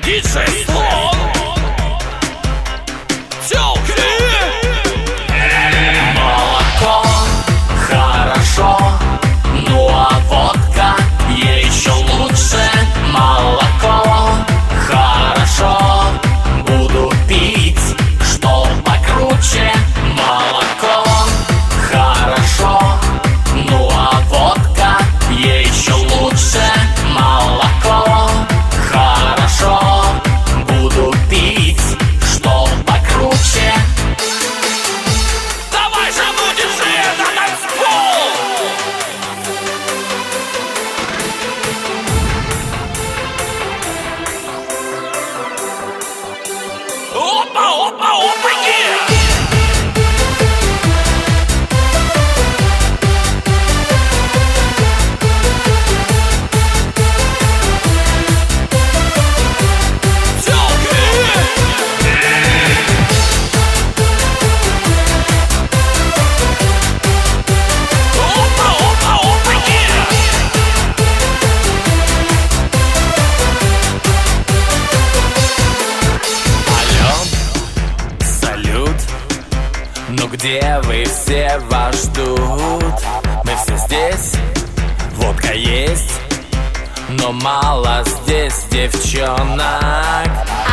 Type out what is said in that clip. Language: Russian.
Диджей Слон. Тёлки. Молоко хорошо, ну а водка еще лучше. Молоко хорошо, буду пить, что покруче. Молоко хорошо, ну а водка еще лучше. Молоко хорошо, буду пить, что покруче. Давай же будешь на танцпол. Опа, опа, опаньки. Ну где вы все, вас ждут? Мы все здесь, водка есть, но мало здесь девчонок.